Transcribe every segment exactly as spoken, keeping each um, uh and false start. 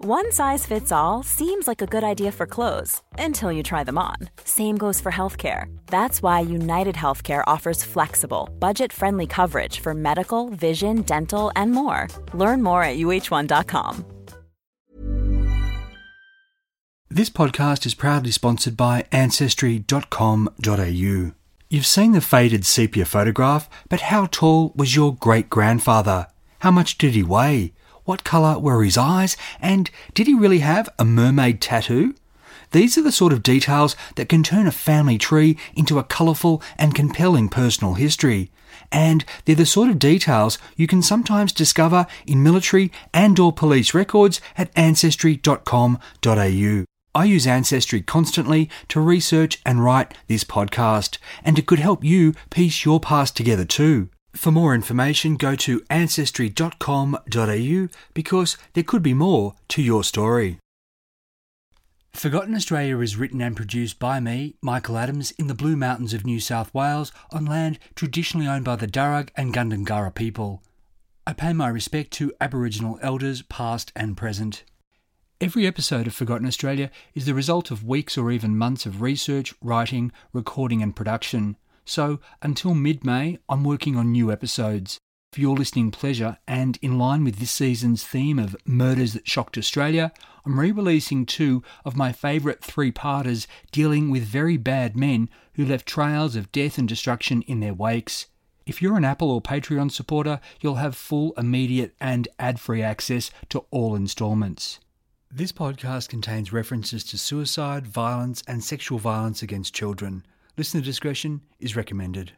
One size fits all seems like a good idea for clothes until you try them on. Same goes for healthcare. That's why United Healthcare offers flexible, budget-friendly coverage for medical, vision, dental, and more. Learn more at U H one dot com. This podcast is proudly sponsored by Ancestry dot com dot a u. You've seen the faded sepia photograph, but how tall was your great-grandfather? How much did he weigh? What colour were his eyes? And did he really have a mermaid tattoo? These are the sort of details that can turn a family tree into a colourful and compelling personal history. And they're the sort of details you can sometimes discover in military and or police records at Ancestry dot com dot a u. I use Ancestry constantly to research and write this podcast, and it could help you piece your past together too. For more information, go to Ancestry dot com dot a u because there could be more to your story. Forgotten Australia is written and produced by me, Michael Adams, in the Blue Mountains of New South Wales on land traditionally owned by the Darug and Gundungurra people. I pay my respect to Aboriginal elders past and present. Every episode of Forgotten Australia is the result of weeks or even months of research, writing, recording and production. So, until mid-May, I'm working on new episodes. For your listening pleasure, and in line with this season's theme of murders that shocked Australia, I'm re-releasing two of my favourite three-parters dealing with very bad men who left trails of death and destruction in their wakes. If you're an Apple or Patreon supporter, you'll have full, immediate and ad-free access to all instalments. This podcast contains references to suicide, violence and sexual violence against children. Listener discretion is recommended.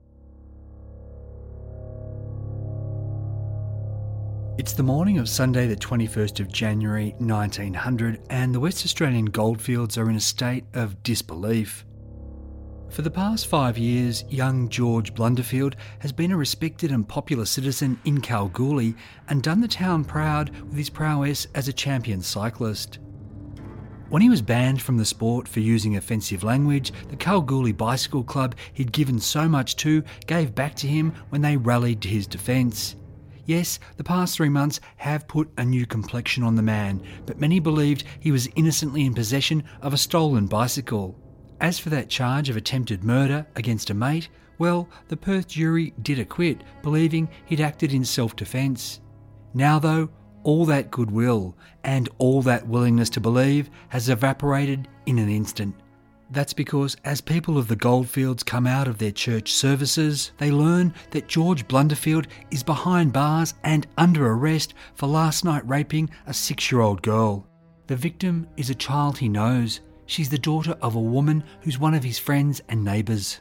It's the morning of Sunday the twenty-first of January nineteen hundred and the West Australian goldfields are in a state of disbelief. For the past five years, young George Blunderfield has been a respected and popular citizen in Kalgoorlie and done the town proud with his prowess as a champion cyclist. When he was banned from the sport for using offensive language, the Kalgoorlie Bicycle Club he'd given so much to gave back to him when they rallied to his defence. Yes, the past three months have put a new complexion on the man, but many believed he was innocently in possession of a stolen bicycle. As for that charge of attempted murder against a mate, well, the Perth jury did acquit, believing he'd acted in self-defence. Now though, all that goodwill and all that willingness to believe has evaporated in an instant. That's because as people of the goldfields come out of their church services, they learn that George Blunderfield is behind bars and under arrest for last night raping a six-year-old girl. The victim is a child he knows. She's the daughter of a woman who's one of his friends and neighbours.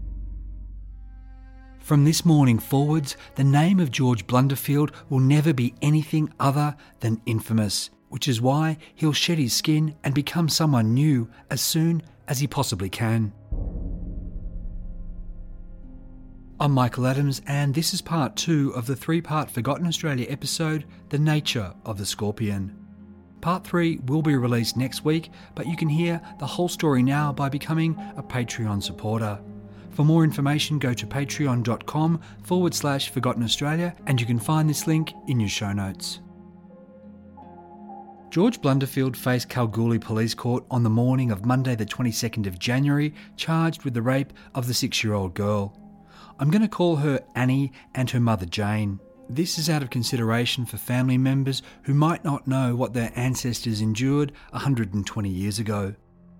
From this morning forwards, the name of George Blunderfield will never be anything other than infamous, which is why he'll shed his skin and become someone new as soon as he possibly can. I'm Michael Adams, and this is part two of the three-part Forgotten Australia episode, The Nature of the Scorpion. Part three will be released next week, but you can hear the whole story now by becoming a Patreon supporter. For more information, go to patreon.com forward slash Forgotten Australia, and you can find this link in your show notes. George Blunderfield faced Kalgoorlie Police Court on the morning of Monday the twenty-second of January, charged with the rape of the six-year-old girl. I'm going to call her Annie and her mother Jane. This is out of consideration for family members who might not know what their ancestors endured one hundred twenty years ago.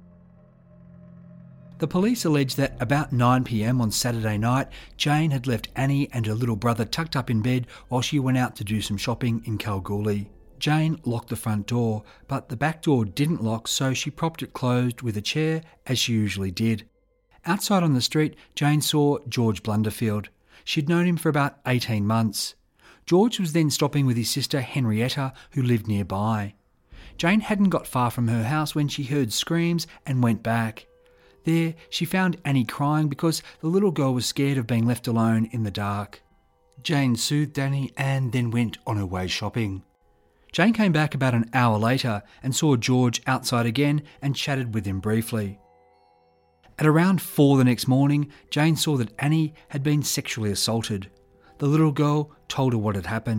The police allege that about nine p.m. on Saturday night, Jane had left Annie and her little brother tucked up in bed while she went out to do some shopping in Kalgoorlie. Jane locked the front door, but the back door didn't lock, so she propped it closed with a chair, as she usually did. Outside on the street, Jane saw George Blunderfield. She'd known him for about eighteen months. George was then stopping with his sister Henrietta, who lived nearby. Jane hadn't got far from her house when she heard screams and went back. There, she found Annie crying because the little girl was scared of being left alone in the dark. Jane soothed Annie and then went on her way shopping. Jane came back about an hour later and saw George outside again and chatted with him briefly. At around four the next morning, Jane saw that Annie had been sexually assaulted. The little girl told her what had happened.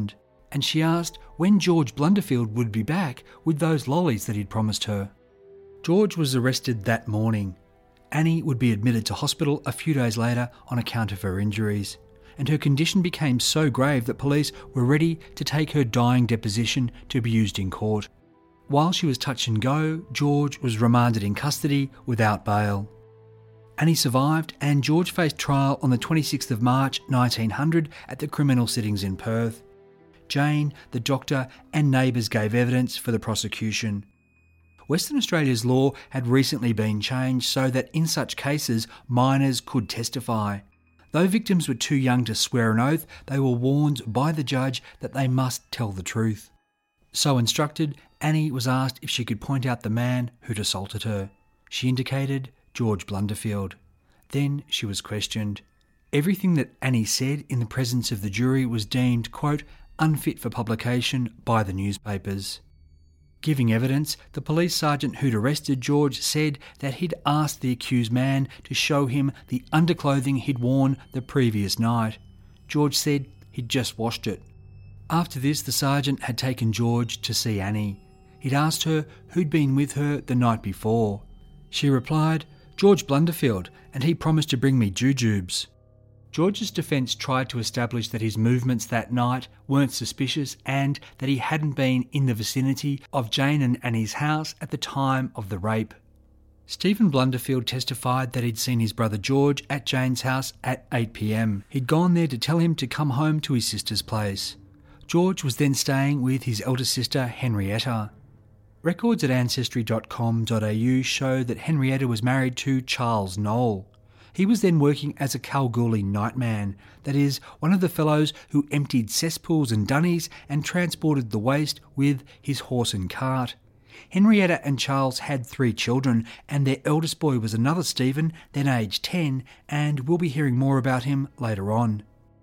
and she asked when George Blunderfield would be back with those lollies that he'd promised her. George was arrested that morning. Annie would be admitted to hospital a few days later on account of her injuries, and her condition became so grave that police were ready to take her dying deposition to be used in court. While she was touch and go, George was remanded in custody without bail. Annie survived, and George faced trial on the twenty-sixth of March nineteen hundred at the criminal sittings in Perth. Jane, the doctor and neighbours gave evidence for the prosecution. Western Australia's law had recently been changed so that in such cases minors could testify. Though victims were too young to swear an oath, they were warned by the judge that they must tell the truth. So instructed, Annie was asked if she could point out the man who'd assaulted her. She indicated George Blunderfield. Then she was questioned. Everything that Annie said in the presence of the jury was deemed, quote, unfit for publication by the newspapers. Giving evidence, the police sergeant who'd arrested George said that he'd asked the accused man to show him the underclothing he'd worn the previous night. George said he'd just washed it. After this, the sergeant had taken George to see Annie. He'd asked her who'd been with her the night before. She replied, George Blunderfield, and he promised to bring me jujubes. George's defence tried to establish that his movements that night weren't suspicious and that he hadn't been in the vicinity of Jane and Annie's house at the time of the rape. Stephen Blunderfield testified that he'd seen his brother George at Jane's house at eight p m. He'd gone there to tell him to come home to his sister's place. George was then staying with his elder sister Henrietta. Records at ancestry dot com dot a u show that Henrietta was married to Charles Knoll. He was then working as a Kalgoorlie nightman, that is, one of the fellows who emptied cesspools and dunnies and transported the waste with his horse and cart. Henrietta and Charles had three children, and their eldest boy was another Stephen, then aged ten, and we'll be hearing more about him later on.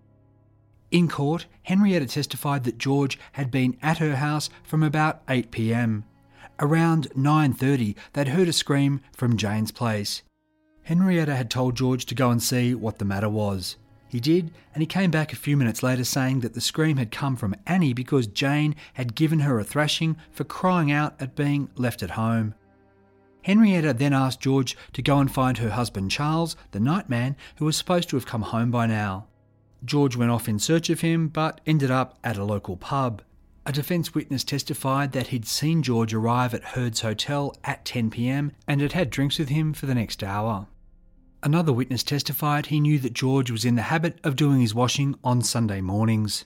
In court, Henrietta testified that George had been at her house from about eight p m. Around nine thirty, they'd heard a scream from Jane's place. Henrietta had told George to go and see what the matter was. He did, and he came back a few minutes later saying that the scream had come from Annie because Jane had given her a thrashing for crying out at being left at home. Henrietta then asked George to go and find her husband Charles, the nightman, who was supposed to have come home by now. George went off in search of him, but ended up at a local pub. A defence witness testified that he'd seen George arrive at Hurd's Hotel at ten p m and had had drinks with him for the next hour. Another witness testified he knew that George was in the habit of doing his washing on Sunday mornings.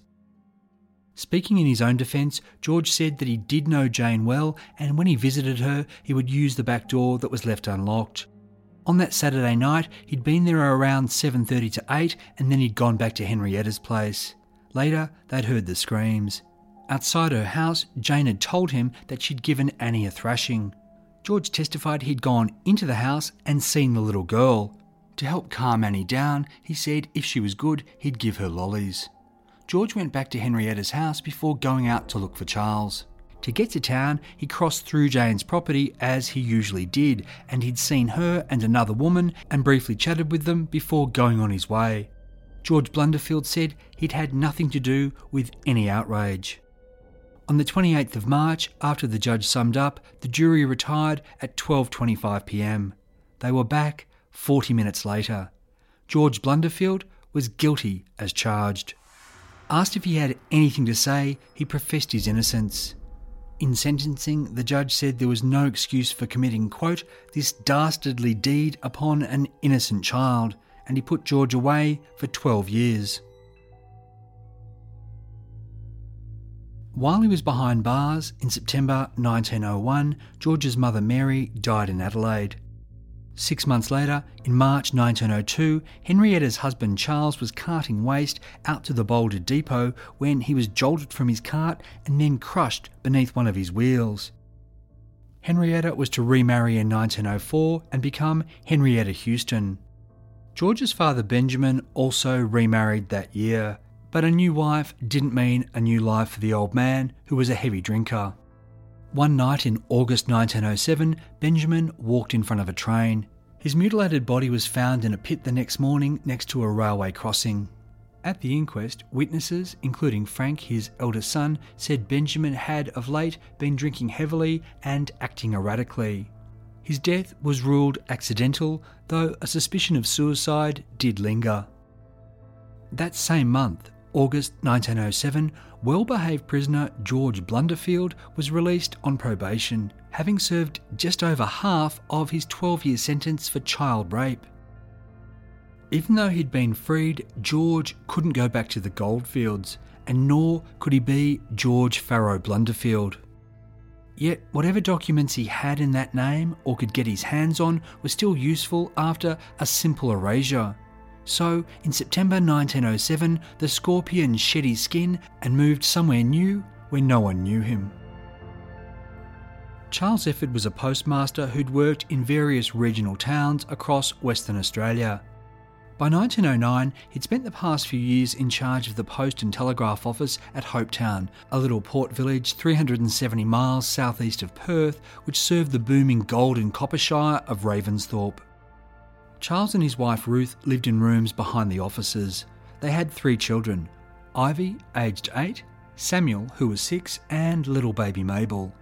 Speaking in his own defence, George said that he did know Jane well, and when he visited her, he would use the back door that was left unlocked. On that Saturday night, he'd been there around seven thirty to eight, and then he'd gone back to Henrietta's place. Later, they'd heard the screams. Outside her house, Jane had told him that she'd given Annie a thrashing. George testified he'd gone into the house and seen the little girl. To help calm Annie down, he said if she was good, he'd give her lollies. George went back to Henrietta's house before going out to look for Charles. To get to town, he crossed through Jane's property as he usually did, and he'd seen her and another woman and briefly chatted with them before going on his way. George Blunderfield said he'd had nothing to do with any outrage. On the twenty-eighth of March, after the judge summed up, the jury retired at twelve twenty-five p m. They were back forty minutes later. George Blunderfield was guilty as charged. Asked if he had anything to say, he professed his innocence. In sentencing, the judge said there was no excuse for committing, quote, this dastardly deed upon an innocent child, and he put George away for twelve years. While he was behind bars, in September nineteen oh one, George's mother Mary died in Adelaide. Six months later, in March nineteen oh two, Henrietta's husband Charles was carting waste out to the Boulder depot when he was jolted from his cart and then crushed beneath one of his wheels. Henrietta was to remarry in nineteen oh four and become Henrietta Houston. George's father Benjamin also remarried that year, but a new wife didn't mean a new life for the old man, who was a heavy drinker. One night in August nineteen oh seven, Benjamin walked in front of a train. His mutilated body was found in a pit the next morning next to a railway crossing. At the inquest, witnesses, including Frank, his eldest son, said Benjamin had of late been drinking heavily and acting erratically. His death was ruled accidental, though a suspicion of suicide did linger. That same month, August nineteen oh seven, well-behaved prisoner George Blunderfield was released on probation, having served just over half of his twelve-year sentence for child rape. Even though he'd been freed, George couldn't go back to the goldfields, and nor could he be George Farrow Blunderfield. Yet whatever documents he had in that name or could get his hands on were still useful after a simple erasure. So, in September nineteen oh seven, the Scorpion shed his skin and moved somewhere new where no one knew him. Charles Efford was a postmaster who'd worked in various regional towns across Western Australia. By nineteen oh nine, he'd spent the past few years in charge of the Post and Telegraph Office at Hopetown, a little port village three hundred seventy miles southeast of Perth, which served the booming gold and copper shire of Ravensthorpe. Charles and his wife Ruth lived in rooms behind the offices. They had three children: Ivy, aged eight, Samuel, who was six, and little baby Mabel.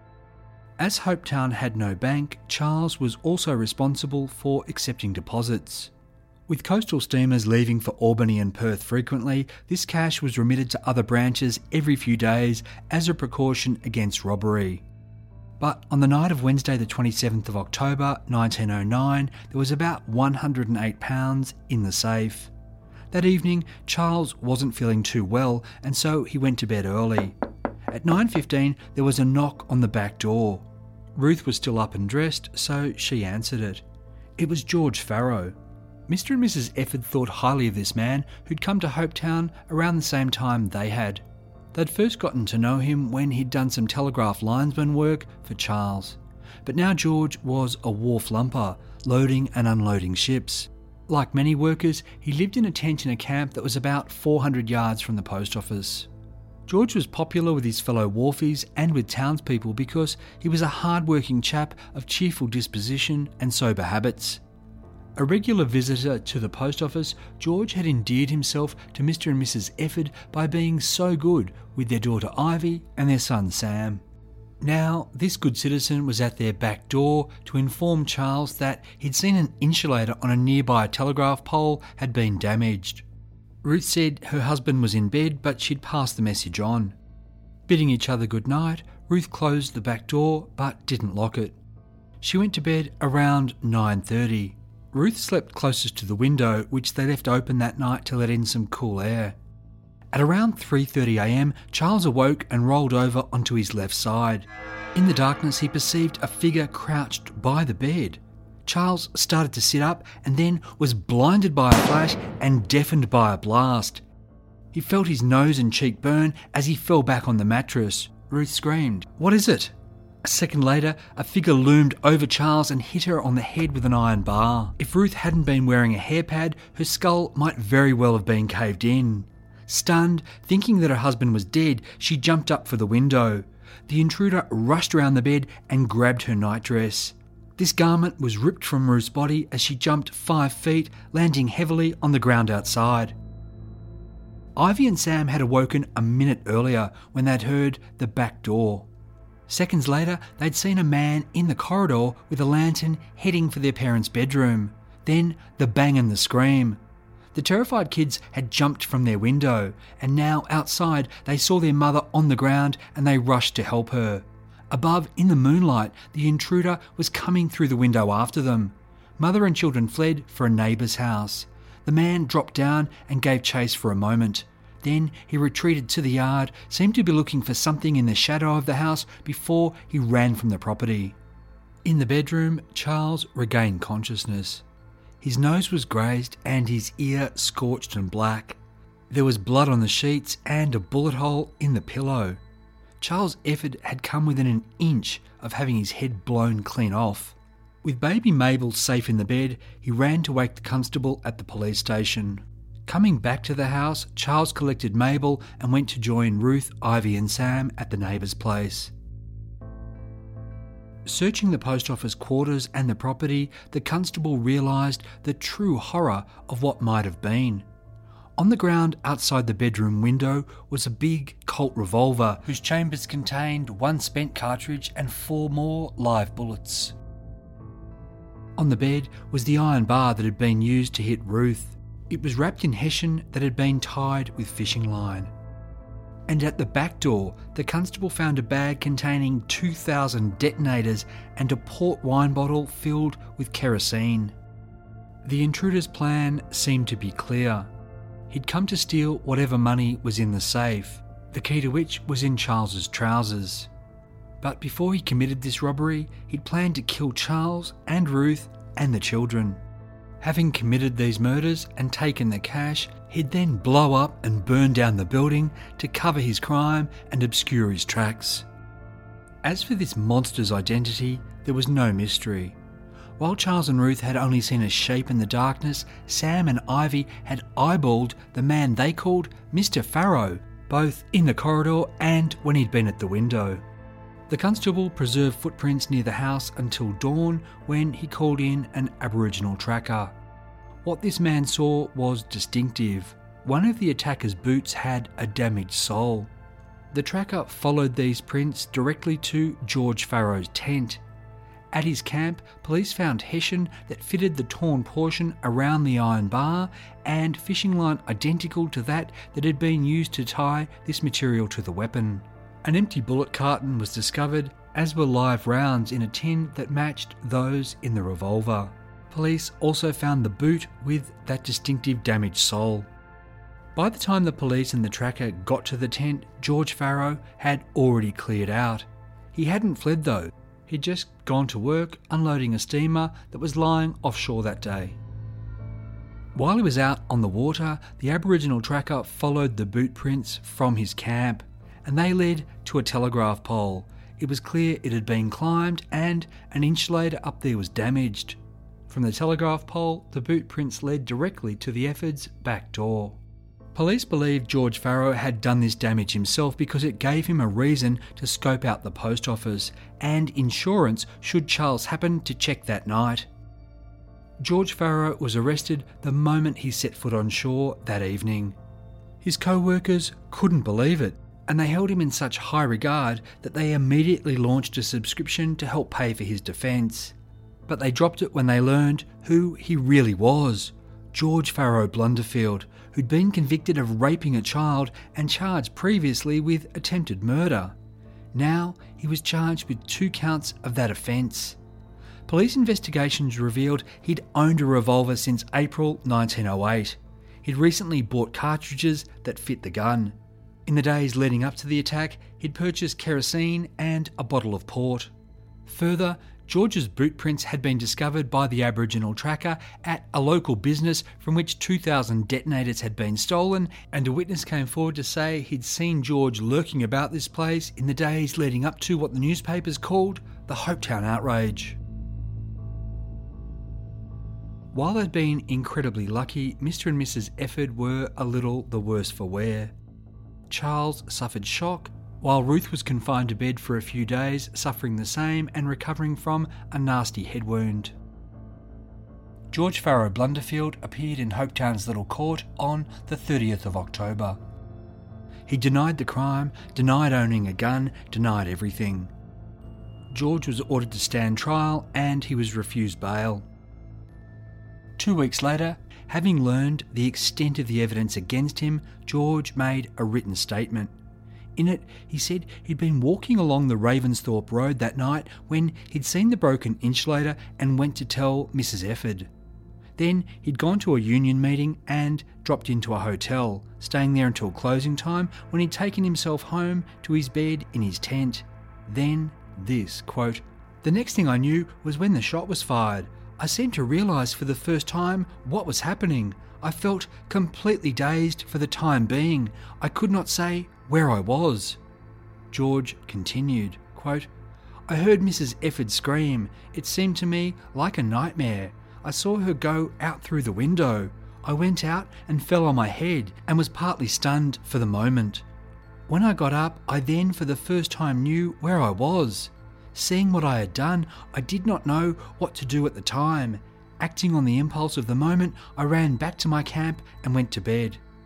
As Hopetown had no bank, Charles was also responsible for accepting deposits. With coastal steamers leaving for Albany and Perth frequently, this cash was remitted to other branches every few days as a precaution against robbery. But on the night of Wednesday the twenty-seventh of October nineteen oh nine, there was about one hundred eight pounds in the safe. That evening, Charles wasn't feeling too well, and so he went to bed early. At nine fifteen, there was a knock on the back door. Ruth was still up and dressed, so she answered it. It was George Farrow. Mister and Missus Efford thought highly of this man, who'd come to Hopetown around the same time they had. They'd first gotten to know him when he'd done some telegraph linesman work for Charles. But now George was a wharf lumper, loading and unloading ships. Like many workers, he lived in a tent in a camp that was about four hundred yards from the post office. George was popular with his fellow wharfies and with townspeople because he was a hard-working chap of cheerful disposition and sober habits. A regular visitor to the post office, George had endeared himself to Mister and Missus Efford by being so good with their daughter Ivy and their son Sam. Now, this good citizen was at their back door to inform Charles that he'd seen an insulator on a nearby telegraph pole had been damaged. Ruth said her husband was in bed, but she'd pass the message on. Bidding each other good night, Ruth closed the back door but didn't lock it. She went to bed around nine thirty. Ruth slept closest to the window, which they left open that night to let in some cool air. At around three thirty a m, Charles awoke and rolled over onto his left side. In the darkness, he perceived a figure crouched by the bed. Charles started to sit up and then was blinded by a flash and deafened by a blast. He felt his nose and cheek burn as he fell back on the mattress. Ruth screamed, "What is it?" A second later, a figure loomed over Charles and hit her on the head with an iron bar. If Ruth hadn't been wearing a hairpad, her skull might very well have been caved in. Stunned, thinking that her husband was dead, she jumped up for the window. The intruder rushed around the bed and grabbed her nightdress. This garment was ripped from Ruth's body as she jumped five feet, landing heavily on the ground outside. Ivy and Sam had awoken a minute earlier when they'd heard the back door. Seconds later, they'd seen a man in the corridor with a lantern heading for their parents' bedroom. Then the bang and the scream. The terrified kids had jumped from their window, and now outside they saw their mother on the ground and they rushed to help her. Above, in the moonlight, the intruder was coming through the window after them. Mother and children fled for a neighbour's house. The man dropped down and gave chase for a moment. Then he retreated to the yard, seemed to be looking for something in the shadow of the house before he ran from the property. In the bedroom, Charles regained consciousness. His nose was grazed and his ear scorched and black. There was blood on the sheets and a bullet hole in the pillow. Charles Efford had come within an inch of having his head blown clean off. With baby Mabel safe in the bed, he ran to wake the constable at the police station. Coming back to the house, Charles collected Mabel and went to join Ruth, Ivy and Sam at the neighbour's place. Searching the post office quarters and the property, the constable realised the true horror of what might have been. On the ground outside the bedroom window was a big Colt revolver whose chambers contained one spent cartridge and four more live bullets. On the bed was the iron bar that had been used to hit Ruth. It was wrapped in hessian that had been tied with fishing line. And at the back door, the constable found a bag containing two thousand detonators and a port wine bottle filled with kerosene. The intruder's plan seemed to be clear. He'd come to steal whatever money was in the safe, the key to which was in Charles's trousers. But before he committed this robbery, he'd planned to kill Charles and Ruth and the children. Having committed these murders and taken the cash, he'd then blow up and burn down the building to cover his crime and obscure his tracks. As for this monster's identity, there was no mystery. While Charles and Ruth had only seen a shape in the darkness, Sam and Ivy had eyeballed the man they called Mister Farrow, both in the corridor and when he'd been at the window. The constable preserved footprints near the house until dawn, when he called in an Aboriginal tracker. What this man saw was distinctive. One of the attacker's boots had a damaged sole. The tracker followed these prints directly to George Farrow's tent. At his camp, police found hessian that fitted the torn portion around the iron bar and fishing line identical to that that had been used to tie this material to the weapon. An empty bullet carton was discovered, as were live rounds in a tin that matched those in the revolver. Police also found the boot with that distinctive damaged sole. By the time the police and the tracker got to the tent, George Farrow had already cleared out. He hadn't fled though. He'd just gone to work unloading a steamer that was lying offshore that day. While he was out on the water, the Aboriginal tracker followed the boot prints from his camp, and they led to a telegraph pole. It was clear it had been climbed and an insulator up there was damaged. From the telegraph pole, the boot prints led directly to the Effords' back door. Police believed George Farrow had done this damage himself because it gave him a reason to scope out the post office and insurance should Charles happen to check that night. George Farrow was arrested the moment he set foot on shore that evening. His co-workers couldn't believe it, and they held him in such high regard that they immediately launched a subscription to help pay for his defence. But they dropped it when they learned who he really was. George Farrow Blunderfield, who'd been convicted of raping a child and charged previously with attempted murder. Now he was charged with two counts of that offence. Police investigations revealed he'd owned a revolver since April nineteen oh eight. He'd recently bought cartridges that fit the gun. In the days leading up to the attack, he'd purchased kerosene and a bottle of port. Further, George's boot prints had been discovered by the Aboriginal tracker at a local business from which two thousand detonators had been stolen, and a witness came forward to say he'd seen George lurking about this place in the days leading up to what the newspapers called the Hopetown outrage. While they'd been incredibly lucky, Mister and Missus Efford were a little the worse for wear. Charles suffered shock, while Ruth was confined to bed for a few days, suffering the same and recovering from a nasty head wound. George Farrow Blunderfield appeared in Hopetown's little court on the thirtieth of October. He denied the crime, denied owning a gun, denied everything. George was ordered to stand trial and he was refused bail. Two weeks later, having learned the extent of the evidence against him, George made a written statement. In it, he said he'd been walking along the Ravensthorpe Road that night when he'd seen the broken insulator and went to tell Missus Efford. Then he'd gone to a union meeting and dropped into a hotel, staying there until closing time when he'd taken himself home to his bed in his tent. Then this, quote, "The next thing I knew was when the shot was fired. I seemed to realise for the first time what was happening. I felt completely dazed for the time being. I could not say where I was." George continued, quote, "I heard Missus Efford scream. It seemed to me like a nightmare. I saw her go out through the window. I went out and fell on my head and was partly stunned for the moment. When I got up, I then for the first time knew where I was. Seeing what I had done, I did not know what to do at the time. Acting on the impulse of the moment, I ran back to my camp and went to bed.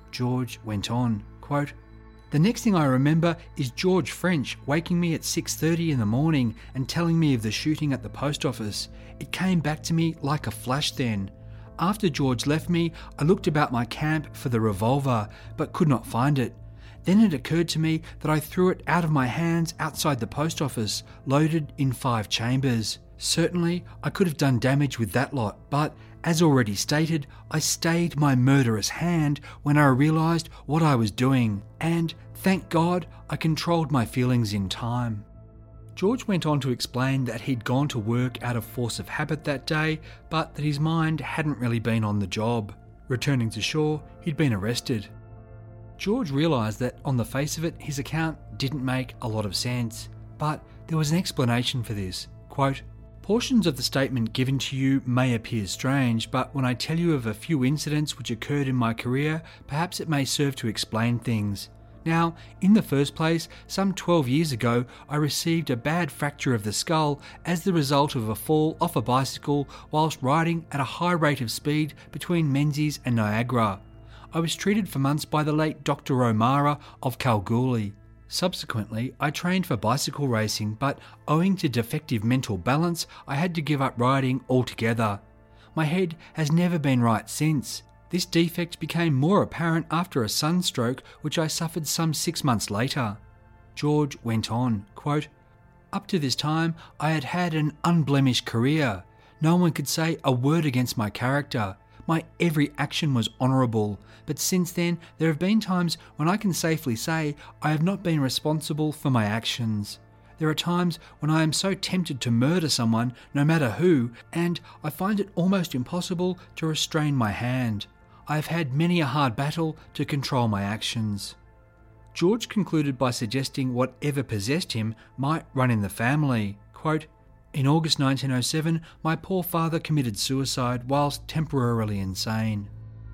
George went on, quote, "The next thing I remember is George French waking me at six thirty in the morning and telling me of the shooting at the post office. It came back to me like a flash then. After George left me, I looked about my camp for the revolver, but could not find it. Then it occurred to me that I threw it out of my hands outside the post office, loaded in five chambers. Certainly, I could have done damage with that lot, but, as already stated, I stayed my murderous hand when I realised what I was doing, and, thank God, I controlled my feelings in time." George went on to explain that he'd gone to work out of force of habit that day, but that his mind hadn't really been on the job. Returning to shore, he'd been arrested. George realised that on the face of it, his account didn't make a lot of sense, but there was an explanation for this. Quote, "Portions of the statement given to you may appear strange, but when I tell you of a few incidents which occurred in my career, perhaps it may serve to explain things. Now, in the first place, some twelve years ago, I received a bad fracture of the skull as the result of a fall off a bicycle whilst riding at a high rate of speed between Menzies and Niagara. I was treated for months by the late Doctor O'Mara of Kalgoorlie. Subsequently, I trained for bicycle racing, but owing to defective mental balance, I had to give up riding altogether. My head has never been right since. This defect became more apparent after a sunstroke which I suffered some six months later." George went on, quote, "Up to this time, I had had an unblemished career. No one could say a word against my character. My every action was honourable, but since then there have been times when I can safely say I have not been responsible for my actions. There are times when I am so tempted to murder someone, no matter who, and I find it almost impossible to restrain my hand. I have had many a hard battle to control my actions." George concluded by suggesting whatever possessed him might run in the family. Quote, "In August nineteen oh seven, my poor father committed suicide whilst temporarily insane."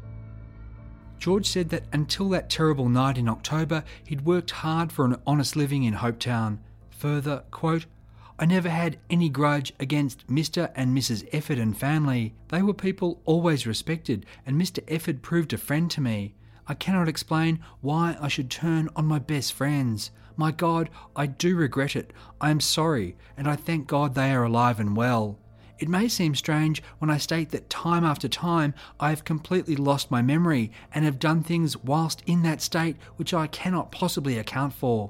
George said that until that terrible night in October, he'd worked hard for an honest living in Hopetown. Further, quote, "I never had any grudge against Mister and Missus Efford and family. They were people always respected, and Mister Efford proved a friend to me. I cannot explain why I should turn on my best friends. My God, I do regret it. I am sorry, and I thank God they are alive and well. It may seem strange when I state that time after time I have completely lost my memory and have done things whilst in that state which I cannot possibly account for."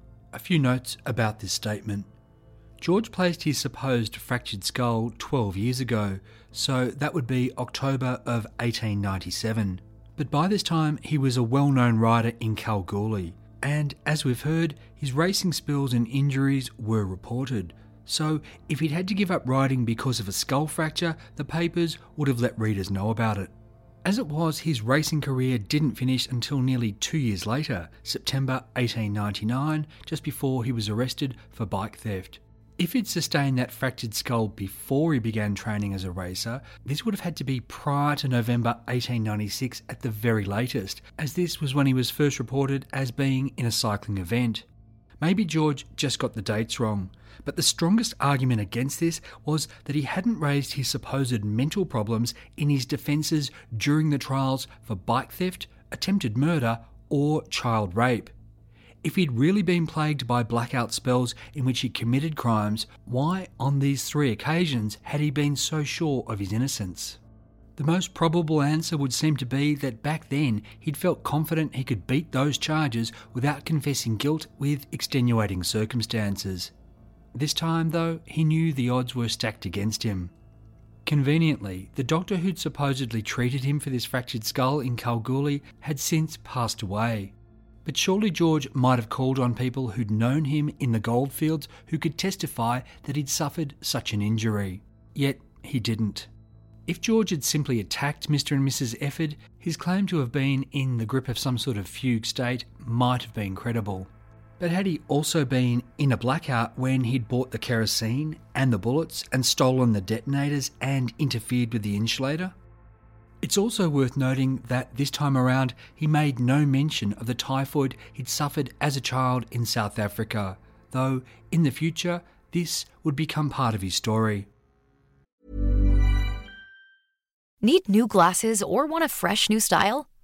A few notes about this statement. George placed his supposed fractured skull twelve years ago, so that would be October of eighteen ninety-seven. But by this time he was a well-known rider in Kalgoorlie, and as we've heard, his racing spills and injuries were reported. So if he'd had to give up riding because of a skull fracture, the papers would have let readers know about it. As it was, his racing career didn't finish until nearly two years later, September eighteen ninety-nine, just before he was arrested for bike theft. If he'd sustained that fractured skull before he began training as a racer, this would have had to be prior to November eighteen ninety-six at the very latest, as this was when he was first reported as being in a cycling event. Maybe George just got the dates wrong, but the strongest argument against this was that he hadn't raised his supposed mental problems in his defences during the trials for bike theft, attempted murder, or child rape. If he'd really been plagued by blackout spells in which he committed crimes, why on these three occasions had he been so sure of his innocence? The most probable answer would seem to be that back then he'd felt confident he could beat those charges without confessing guilt with extenuating circumstances. This time, though, he knew the odds were stacked against him. Conveniently, the doctor who'd supposedly treated him for this fractured skull in Kalgoorlie had since passed away. But surely George might have called on people who'd known him in the goldfields who could testify that he'd suffered such an injury. Yet he didn't. If George had simply attacked Mister and Missus Efford, his claim to have been in the grip of some sort of fugue state might have been credible. But had he also been in a blackout when he'd bought the kerosene and the bullets and stolen the detonators and interfered with the insulator? It's also worth noting that this time around he made no mention of the typhoid he'd suffered as a child in South Africa, though in the future this would become part of his story. Need new glasses or want a fresh new style?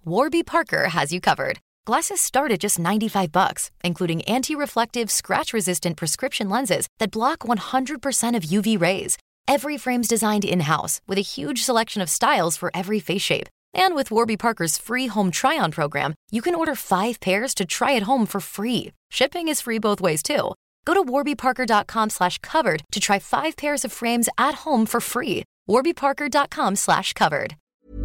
Warby Parker has you covered. Glasses start at just ninety-five bucks, including anti-reflective, scratch-resistant prescription lenses that block one hundred percent of U V rays. Every frame's designed in-house with a huge selection of styles for every face shape. And with Warby Parker's free home try-on program, you can order five pairs to try at home for free. Shipping is free both ways, too. Go to warbyparker.com slash covered to try five pairs of frames at home for free. warbyparker.com slash covered.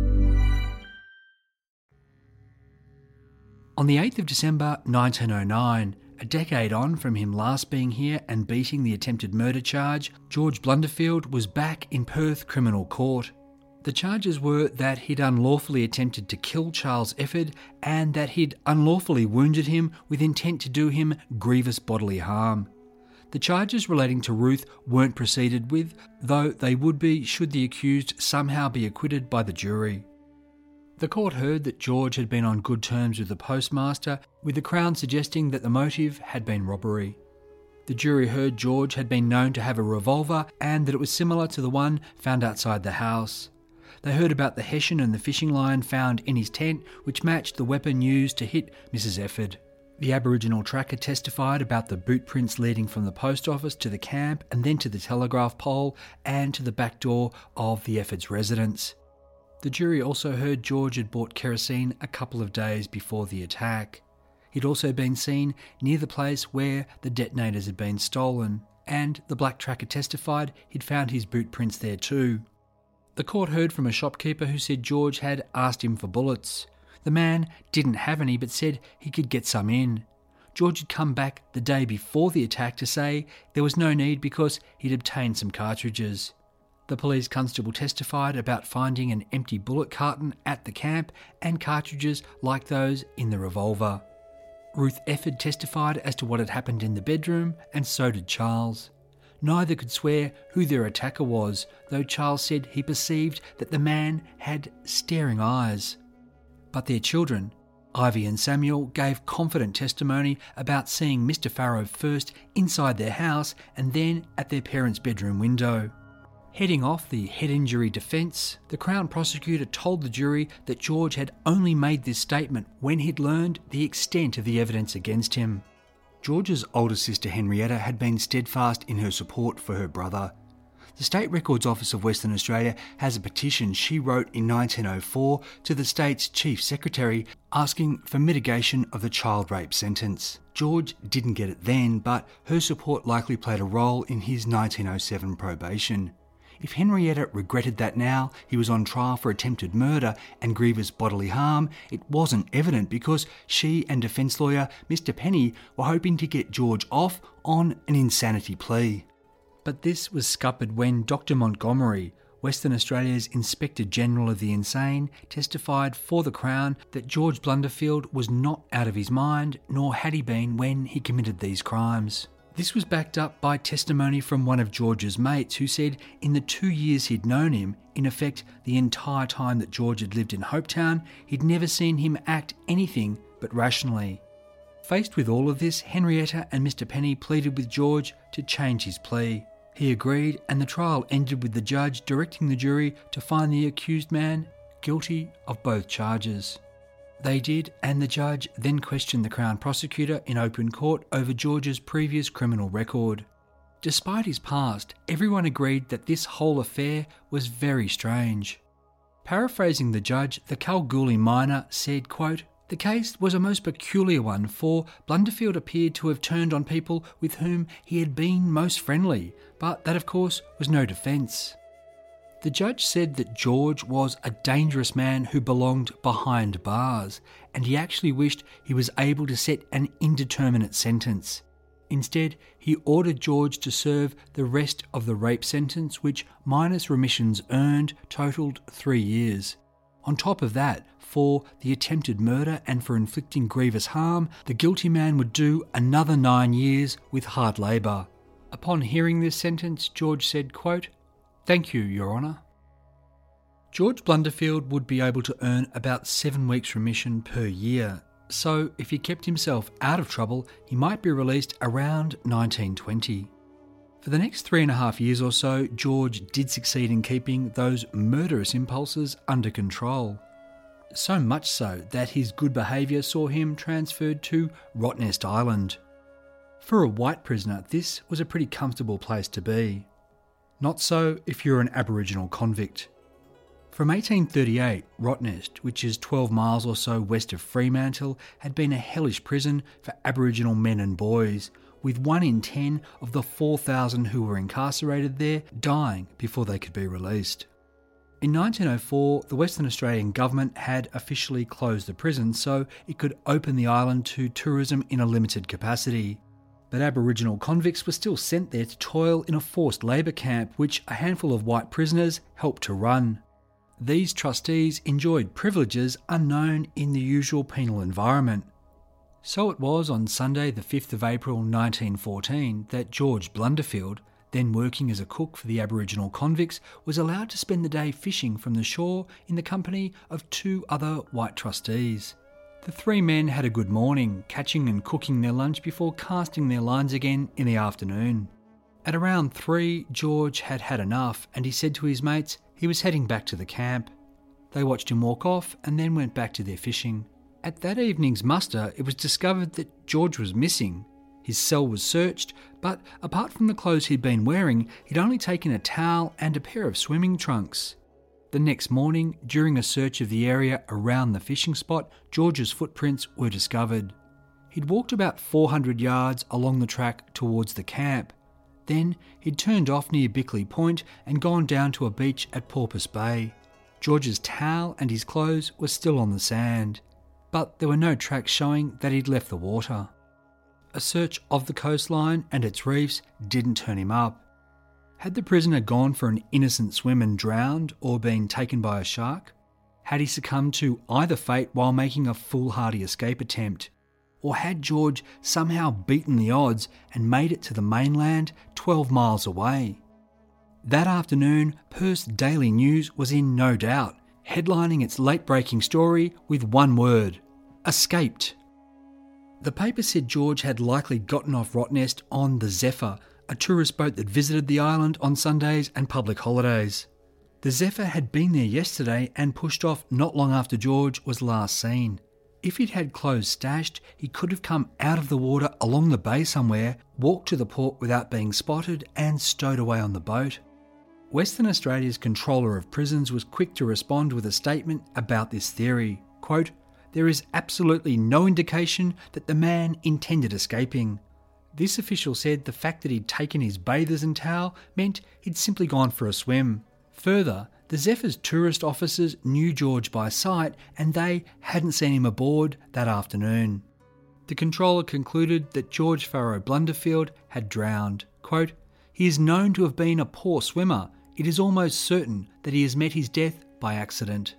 On the eighth of December nineteen oh nine, a decade on from him last being here and beating the attempted murder charge, George Blunderfield was back in Perth Criminal Court. The charges were that he'd unlawfully attempted to kill Charles Efford and that he'd unlawfully wounded him with intent to do him grievous bodily harm. The charges relating to Ruth weren't proceeded with, though they would be should the accused somehow be acquitted by the jury. The court heard that George had been on good terms with the postmaster, with the Crown suggesting that the motive had been robbery. The jury heard George had been known to have a revolver and that it was similar to the one found outside the house. They heard about the hessian and the fishing line found in his tent, which matched the weapon used to hit Missus Efford. The Aboriginal tracker testified about the boot prints leading from the post office to the camp and then to the telegraph pole and to the back door of the Efford's residence. The jury also heard George had bought kerosene a couple of days before the attack. He'd also been seen near the place where the detonators had been stolen, and the black tracker testified he'd found his boot prints there too. The court heard from a shopkeeper who said George had asked him for bullets. The man didn't have any but said he could get some in. George had come back the day before the attack to say there was no need because he'd obtained some cartridges. The police constable testified about finding an empty bullet carton at the camp and cartridges like those in the revolver. Ruth Efford testified as to what had happened in the bedroom, and so did Charles. Neither could swear who their attacker was, though Charles said he perceived that the man had staring eyes. But their children, Ivy and Samuel, gave confident testimony about seeing Mister Farrow first inside their house and then at their parents' bedroom window. Heading off the head injury defence, the Crown prosecutor told the jury that George had only made this statement when he'd learned the extent of the evidence against him. George's older sister Henrietta had been steadfast in her support for her brother. The State Records Office of Western Australia has a petition she wrote in nineteen oh four to the state's Chief Secretary asking for mitigation of the child rape sentence. George didn't get it then, but her support likely played a role in his nineteen oh seven probation. If Henrietta regretted that now he was on trial for attempted murder and grievous bodily harm, it wasn't evident because she and defence lawyer Mister Penny were hoping to get George off on an insanity plea. But this was scuppered when Doctor Montgomery, Western Australia's Inspector General of the Insane, testified for the Crown that George Blunderfield was not out of his mind, nor had he been when he committed these crimes. This was backed up by testimony from one of George's mates who said in the two years he'd known him, in effect the entire time that George had lived in Hopetown, he'd never seen him act anything but rationally. Faced with all of this, Henrietta and Mister Penny pleaded with George to change his plea. He agreed, and the trial ended with the judge directing the jury to find the accused man guilty of both charges. They did, and the judge then questioned the Crown prosecutor in open court over George's previous criminal record. Despite his past, everyone agreed that this whole affair was very strange. Paraphrasing the judge, the Kalgoorlie miner said, quote, "The case was a most peculiar one, for Blunderfield appeared to have turned on people with whom he had been most friendly, but that of course was no defence." The judge said that George was a dangerous man who belonged behind bars, and he actually wished he was able to set an indeterminate sentence. Instead, he ordered George to serve the rest of the rape sentence, which, minus remissions earned, totalled three years. On top of that, for the attempted murder and for inflicting grievous harm, the guilty man would do another nine years with hard labour. Upon hearing this sentence, George said, quote, "Thank you, Your Honour." George Blunderfield would be able to earn about seven weeks remission per year, so if he kept himself out of trouble, he might be released around nineteen twenty. For the next three and a half years or so, George did succeed in keeping those murderous impulses under control. so much so that his good behaviour saw him transferred to Rottnest Island. For a white prisoner, this was a pretty comfortable place to be. Not so if you're an Aboriginal convict. From eighteen thirty-eight, Rottnest, which is twelve miles or so west of Fremantle, had been a hellish prison for Aboriginal men and boys, with one in ten of the four thousand who were incarcerated there dying before they could be released. In nineteen oh four, the Western Australian government had officially closed the prison so it could open the island to tourism in a limited capacity. But Aboriginal convicts were still sent there to toil in a forced labour camp which a handful of white prisoners helped to run. These trustees enjoyed privileges unknown in the usual penal environment. So it was on Sunday the fifth of April nineteen fourteen that George Blunderfield, then working as a cook for the Aboriginal convicts, was allowed to spend the day fishing from the shore in the company of two other white trustees. The three men had a good morning, catching and cooking their lunch before casting their lines again in the afternoon. At around three, George had had enough and he said to his mates he was heading back to the camp. They watched him walk off and then went back to their fishing. At that evening's muster, it was discovered that George was missing. His cell was searched, but apart from the clothes he'd been wearing, he'd only taken a towel and a pair of swimming trunks. The next morning, during a search of the area around the fishing spot, George's footprints were discovered. He'd walked about four hundred yards along the track towards the camp. Then he'd turned off near Bickley Point and gone down to a beach at Porpoise Bay. George's towel and his clothes were still on the sand, but there were no tracks showing that he'd left the water. A search of the coastline and its reefs didn't turn him up. Had the prisoner gone for an innocent swim and drowned or been taken by a shark? Had he succumbed to either fate while making a foolhardy escape attempt? Or had George somehow beaten the odds and made it to the mainland twelve miles away? That afternoon, Perth's Daily News was in no doubt, headlining its late-breaking story with one word: escaped. The paper said George had likely gotten off Rottnest on the Zephyr, a tourist boat that visited the island on Sundays and public holidays. The Zephyr had been there yesterday and pushed off not long after George was last seen. If he'd had clothes stashed, he could have come out of the water along the bay somewhere, walked to the port without being spotted and stowed away on the boat. Western Australia's controller of prisons was quick to respond with a statement about this theory. Quote, "There is absolutely no indication that the man intended escaping." This official said the fact that he'd taken his bathers and towel meant he'd simply gone for a swim. Further, the Zephyr's tourist officers knew George by sight and they hadn't seen him aboard that afternoon. The controller concluded that George Farrow Blunderfield had drowned. Quote, "He is known to have been a poor swimmer. It is almost certain that he has met his death by accident."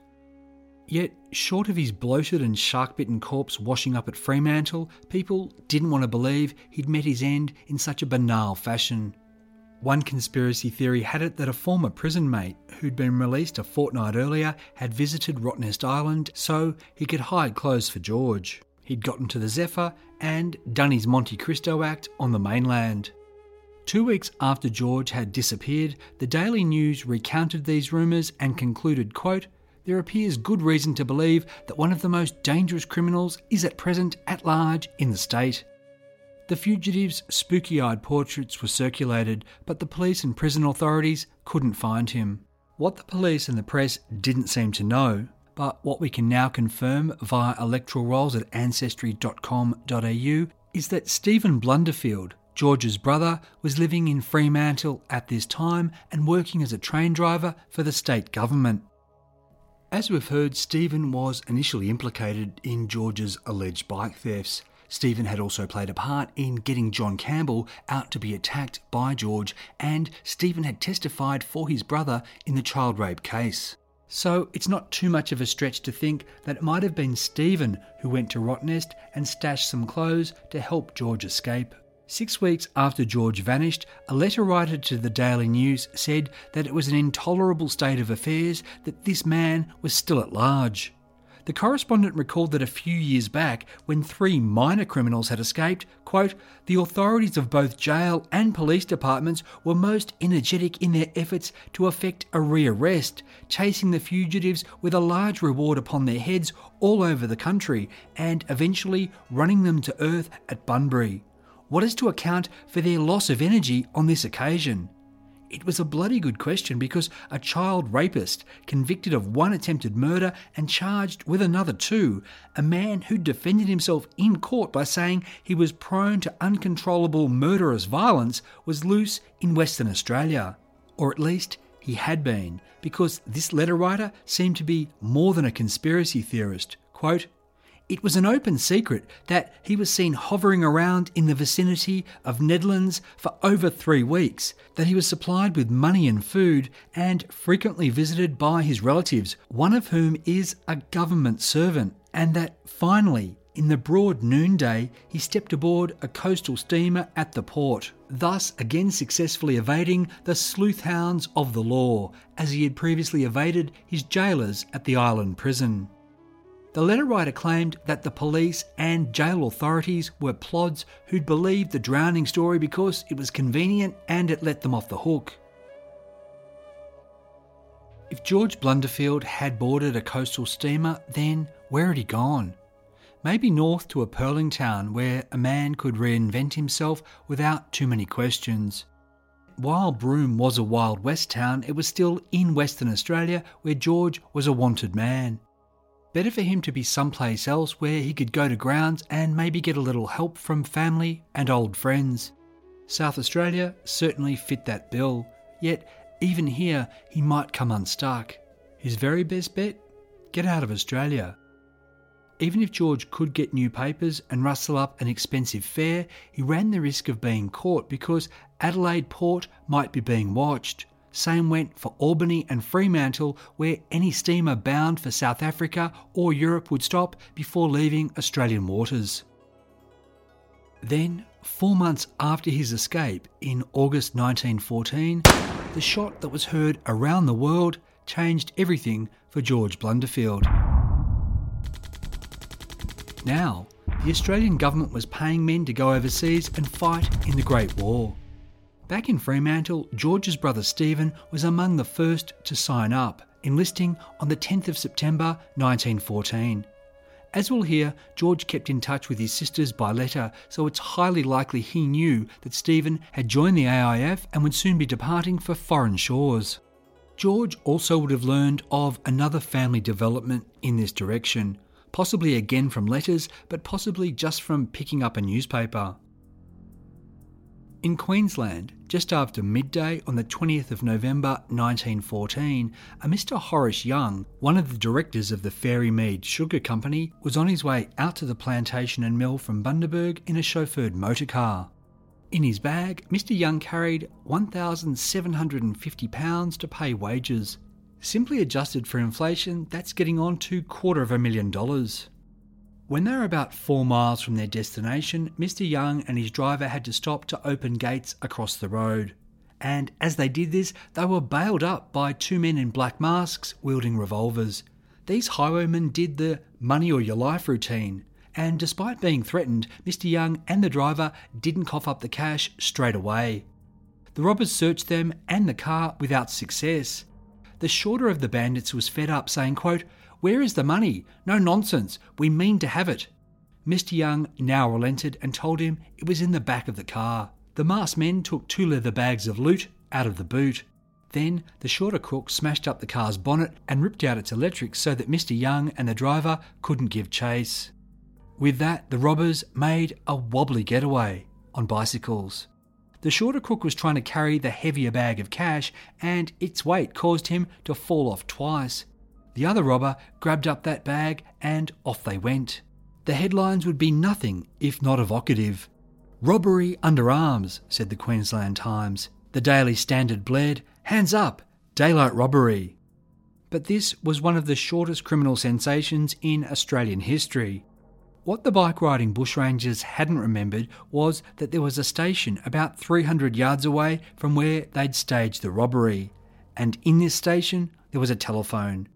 Yet, short of his bloated and shark-bitten corpse washing up at Fremantle, people didn't want to believe he'd met his end in such a banal fashion. One conspiracy theory had it that a former prison mate who'd been released a fortnight earlier had visited Rottnest Island so he could hide clothes for George. He'd gotten to the Zephyr and done his Monte Cristo act on the mainland. Two weeks after George had disappeared, the Daily News recounted these rumours and concluded, quote, "There appears good reason to believe that one of the most dangerous criminals is at present at large in the state." The fugitive's spooky-eyed portraits were circulated, but the police and prison authorities couldn't find him. What the police and the press didn't seem to know, but what we can now confirm via electoral rolls at ancestry dot com dot a u, is that Stephen Blunderfield, George's brother, was living in Fremantle at this time and working as a train driver for the state government. As we've heard, Stephen was initially implicated in George's alleged bike thefts. Stephen had also played a part in getting John Campbell out to be attacked by George, and Stephen had testified for his brother in the child rape case. So it's not too much of a stretch to think that it might have been Stephen who went to Rottnest and stashed some clothes to help George escape. Six weeks after George vanished, a letter writer to the Daily News said that it was an intolerable state of affairs that this man was still at large. The correspondent recalled that a few years back, when three minor criminals had escaped, quote, the authorities of both jail and police departments were most energetic in their efforts to effect a rearrest, chasing the fugitives with a large reward upon their heads all over the country and eventually running them to earth at Bunbury. What is to account for their loss of energy on this occasion? It was a bloody good question because a child rapist convicted of one attempted murder and charged with another two, a man who defended himself in court by saying he was prone to uncontrollable murderous violence, was loose in Western Australia. Or at least he had been, because this letter writer seemed to be more than a conspiracy theorist. Quote, it was an open secret that he was seen hovering around in the vicinity of Nedlands for over three weeks, that he was supplied with money and food and frequently visited by his relatives, one of whom is a government servant, and that finally, in the broad noonday, he stepped aboard a coastal steamer at the port, thus again successfully evading the sleuth hounds of the law, as he had previously evaded his jailers at the island prison. The letter writer claimed that the police and jail authorities were plods who'd believed the drowning story because it was convenient and it let them off the hook. If George Blunderfield had boarded a coastal steamer, then where had he gone? Maybe north to a pearling town where a man could reinvent himself without too many questions. While Broome was a Wild West town, it was still in Western Australia where George was a wanted man. Better for him to be someplace else where he could go to grounds and maybe get a little help from family and old friends. South Australia certainly fit that bill, yet even here he might come unstuck. His very best bet? Get out of Australia. Even if George could get new papers and rustle up an expensive fare, he ran the risk of being caught because Adelaide Port might be being watched. Same went for Albany and Fremantle, where any steamer bound for South Africa or Europe would stop before leaving Australian waters. Then, four months after his escape in August nineteen fourteen, the shot that was heard around the world changed everything for George Blunderfield. Now, the Australian government was paying men to go overseas and fight in the Great War. Back in Fremantle, George's brother Stephen was among the first to sign up, enlisting on the tenth of September nineteen fourteen. As we'll hear, George kept in touch with his sisters by letter, so it's highly likely he knew that Stephen had joined the A I F and would soon be departing for foreign shores. George also would have learned of another family development in this direction, possibly again from letters, but possibly just from picking up a newspaper. In Queensland, just after midday on the twentieth of November nineteen fourteen, a Mister Horace Young, one of the directors of the Fairy Mead Sugar Company, was on his way out to the plantation and mill from Bundaberg in a chauffeured motorcar. In his bag, Mister Young carried one thousand seven hundred fifty pounds to pay wages. Simply adjusted for inflation, that's getting on to quarter of a million dollars. When they were about four miles from their destination, Mister Young and his driver had to stop to open gates across the road. And as they did this, they were bailed up by two men in black masks wielding revolvers. These highwaymen did the money or your life routine. And despite being threatened, Mister Young and the driver didn't cough up the cash straight away. The robbers searched them and the car without success. The shorter of the bandits was fed up, saying, quote, "Where is the money? No nonsense. We mean to have it." Mister Young now relented and told him it was in the back of the car. The masked men took two leather bags of loot out of the boot. Then the shorter crook smashed up the car's bonnet and ripped out its electrics so that Mister Young and the driver couldn't give chase. With that, the robbers made a wobbly getaway on bicycles. The shorter crook was trying to carry the heavier bag of cash, and its weight caused him to fall off twice. The other robber grabbed up that bag and off they went. The headlines would be nothing if not evocative. "Robbery under arms," said the Queensland Times. The Daily Standard blared, "Hands up, daylight robbery." But this was one of the shortest criminal sensations in Australian history. What the bike-riding bushrangers hadn't remembered was that there was a station about three hundred yards away from where they'd staged the robbery. And in this station, there was a telephone.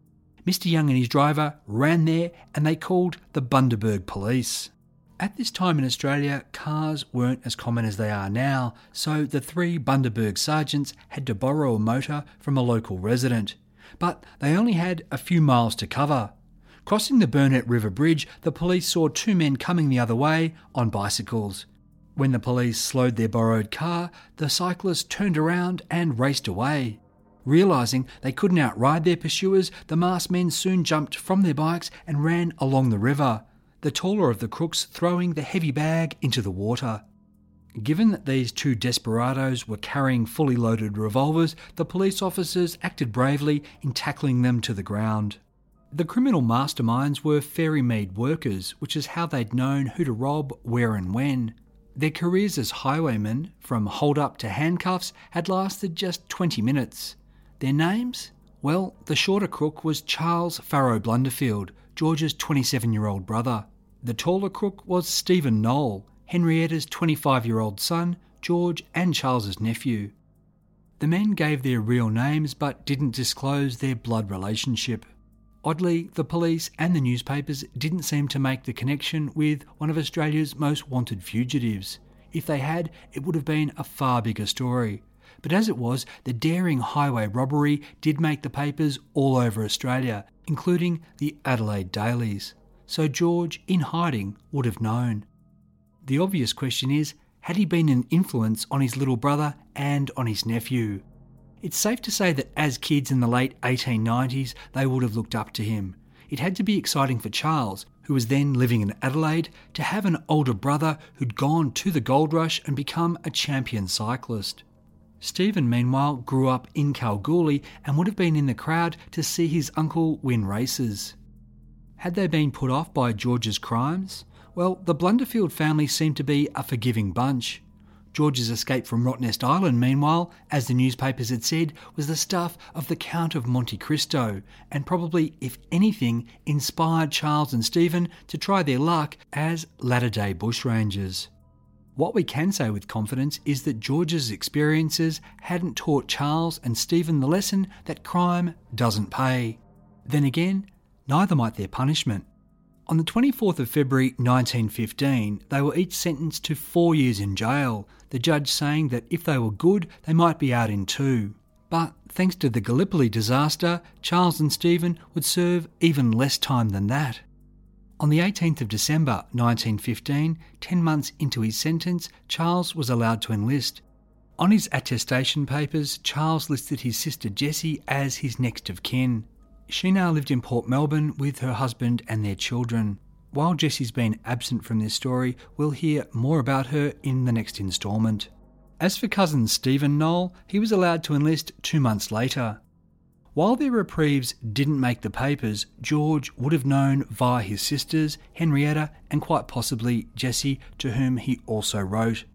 Mister Young and his driver ran there and they called the Bundaberg police. At this time in Australia, cars weren't as common as they are now, so the three Bundaberg sergeants had to borrow a motor from a local resident. But they only had a few miles to cover. Crossing the Burnett River Bridge, the police saw two men coming the other way on bicycles. When the police slowed their borrowed car, the cyclists turned around and raced away. Realising they couldn't outride their pursuers, the masked men soon jumped from their bikes and ran along the river, the taller of the crooks throwing the heavy bag into the water. Given that these two desperados were carrying fully loaded revolvers, the police officers acted bravely in tackling them to the ground. The criminal masterminds were Fairymead workers, which is how they'd known who to rob, where and when. Their careers as highwaymen, from hold-up to handcuffs, had lasted just twenty minutes. Their names? Well, the shorter crook was Charles Farrow Blunderfield, George's twenty-seven-year-old brother. The taller crook was Stephen Knoll, Henrietta's twenty-five-year-old son, George and Charles's nephew. The men gave their real names but didn't disclose their blood relationship. Oddly, the police and the newspapers didn't seem to make the connection with one of Australia's most wanted fugitives. If they had, it would have been a far bigger story. But as it was, the daring highway robbery did make the papers all over Australia, including the Adelaide dailies. So George, in hiding, would have known. The obvious question is, had he been an influence on his little brother and on his nephew? It's safe to say that as kids in the late eighteen nineties, they would have looked up to him. It had to be exciting for Charles, who was then living in Adelaide, to have an older brother who'd gone to the gold rush and become a champion cyclist. Stephen, meanwhile, grew up in Kalgoorlie and would have been in the crowd to see his uncle win races. Had they been put off by George's crimes? Well, the Blunderfield family seemed to be a forgiving bunch. George's escape from Rottnest Island, meanwhile, as the newspapers had said, was the stuff of the Count of Monte Cristo, and probably, if anything, inspired Charles and Stephen to try their luck as latter-day bushrangers. What we can say with confidence is that George's experiences hadn't taught Charles and Stephen the lesson that crime doesn't pay. Then again, neither might their punishment. On the twenty-fourth of February nineteen fifteen, they were each sentenced to four years in jail, the judge saying that if they were good, they might be out in two. But thanks to the Gallipoli disaster, Charles and Stephen would serve even less time than that. On the eighteenth of December nineteen fifteen, ten months into his sentence, Charles was allowed to enlist. On his attestation papers, Charles listed his sister Jessie as his next of kin. She now lived in Port Melbourne with her husband and their children. While Jessie's been absent from this story, we'll hear more about her in the next instalment. As for cousin Stephen Knoll, he was allowed to enlist two months later. While their reprieves didn't make the papers, George would have known via his sisters, Henrietta and quite possibly Jessie, to whom he also wrote.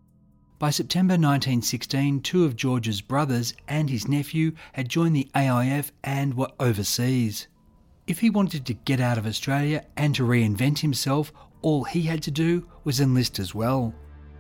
By September nineteen sixteen, two of George's brothers and his nephew had joined the A I F and were overseas. If he wanted to get out of Australia and to reinvent himself, all he had to do was enlist as well.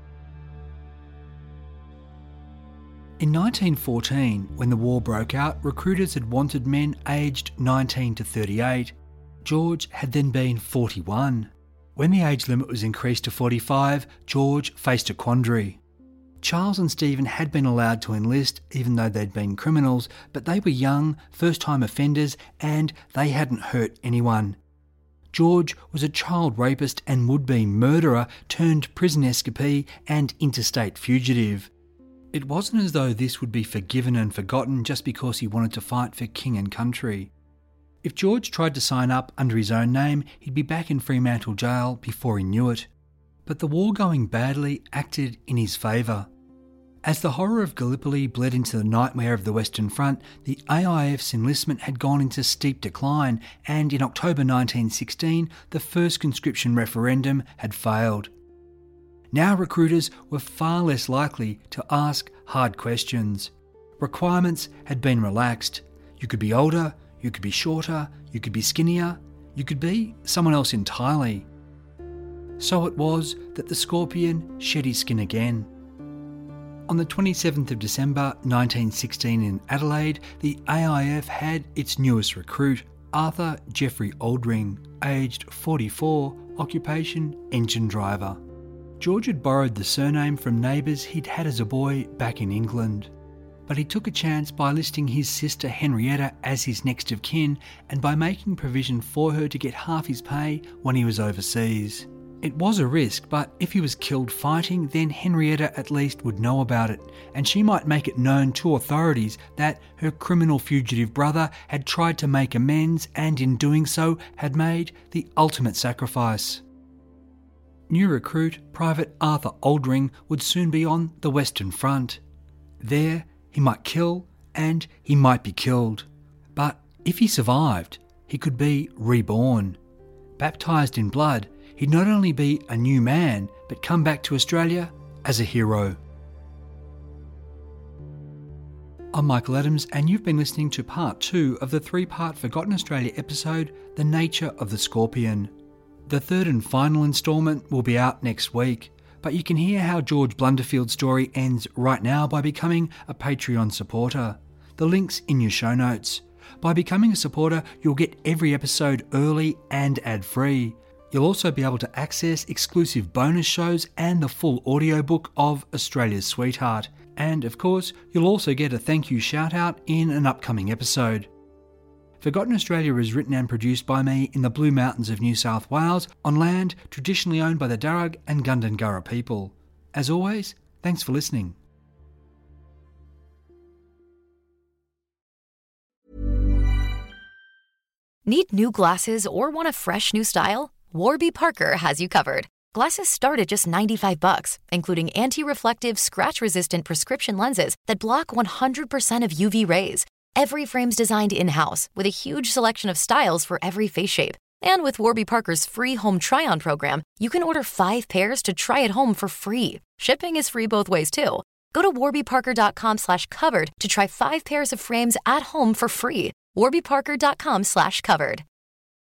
In nineteen fourteen, when the war broke out, recruiters had wanted men aged nineteen to thirty-eight. George had then been forty-one. When the age limit was increased to forty-five, George faced a quandary. Charles and Stephen had been allowed to enlist even though they'd been criminals, but they were young, first-time offenders and they hadn't hurt anyone. George was a child rapist and would-be murderer turned prison escapee and interstate fugitive. It wasn't as though this would be forgiven and forgotten just because he wanted to fight for king and country. If George tried to sign up under his own name, he'd be back in Fremantle jail before he knew it. But the war going badly acted in his favour. As the horror of Gallipoli bled into the nightmare of the Western Front, the A I F's enlistment had gone into steep decline, and in October nineteen sixteen, the first conscription referendum had failed. Now recruiters were far less likely to ask hard questions. Requirements had been relaxed. You could be older, you could be shorter, you could be skinnier, you could be someone else entirely. So it was that the Scorpion shed his skin again. On the twenty-seventh of December nineteen sixteen in Adelaide, the A I F had its newest recruit. Arthur Jeffrey Oldring, aged forty-four, occupation engine driver. George had borrowed the surname from neighbours he'd had as a boy back in England. But he took a chance by listing his sister Henrietta as his next of kin and by making provision for her to get half his pay when he was overseas. It was a risk, but if he was killed fighting, then Henrietta at least would know about it, and she might make it known to authorities that her criminal fugitive brother had tried to make amends and in doing so had made the ultimate sacrifice. New recruit Private Arthur Oldring would soon be on the Western Front. There, he might kill and he might be killed. But if he survived, he could be reborn. Baptised in blood, he'd not only be a new man, but come back to Australia as a hero. I'm Michael Adams, and you've been listening to part two of the three-part Forgotten Australia episode, The Nature of the Scorpion. The third and final instalment will be out next week, but you can hear how George Blunderfield's story ends right now by becoming a Patreon supporter. The link's in your show notes. By becoming a supporter, you'll get every episode early and ad-free. You'll also be able to access exclusive bonus shows and the full audiobook of Australia's Sweetheart. And of course, you'll also get a thank you shout out in an upcoming episode. Forgotten Australia is written and produced by me in the Blue Mountains of New South Wales on land traditionally owned by the Darug and Gundungurra people. As always, thanks for listening. Need new glasses or want a fresh new style? Warby Parker has you covered. Glasses start at just ninety-five bucks, including anti-reflective, scratch-resistant prescription lenses that block one hundred percent of U V rays. Every frame's designed in-house with a huge selection of styles for every face shape. And with Warby Parker's free home try-on program, you can order five pairs to try at home for free. Shipping is free both ways, too. Go to warbyparker.com slash covered to try five pairs of frames at home for free. warbyparker.com slash covered.